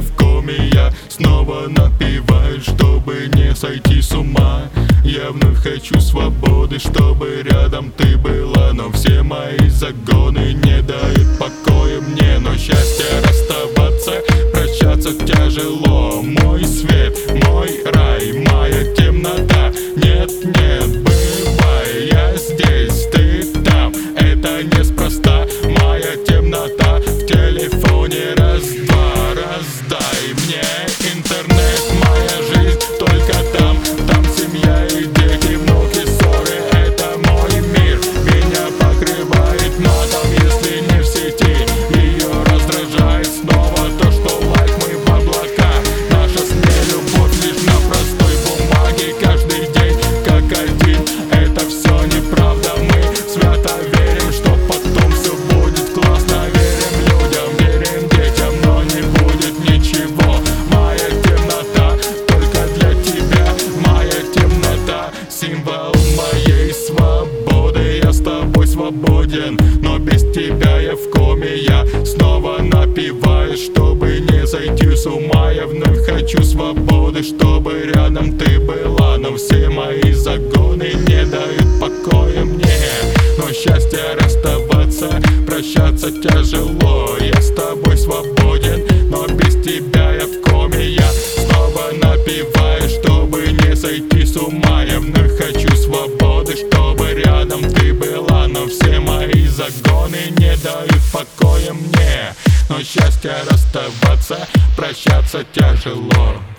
в коме, я снова напиваю, чтобы не сойти с ума. Я вновь хочу свободы, чтобы рядом ты была, но все мои загоны не дают покоя мне. Но счастье расставаться, прощаться тяжело. Мой свет, мой рай, моя темнота. Нет, нет, бывай, я здесь, ты там, это неспроста. Моя темнота в телефоне, раз-два, раздай мне интернет. Моя жизнь только там, там семья и дети, внуки, ссоры, это мой мир. Меня покрывает матом, если не в сети. Ее раздражает снова то, что лайк мы в облака. Наша с ней любовь лишь на простой бумаге. Каждый день как один, это все неправда. Мы свято верим, что потом все будет классно. Верим людям, верим детям, но не будет ничего. Моя темнота только для тебя. Моя темнота — символ моей свободы. Я с тобой свободен, но без тебя я в коме. Я снова напиваюсь, чтобы не сойти с ума. Я вновь хочу свободы, чтобы рядом ты была, но все мои загоны не дают покоя мне. Но счастье расставаться, прощаться тяжело. Я с тобой свободен, но без тебя я в коме. Я снова напиваю, чтобы не сойти с ума. Я вновь хочу свободы, чтобы рядом ты была, но все мои загоны не дают покоя мне. Но счастье расставаться, прощаться тяжело.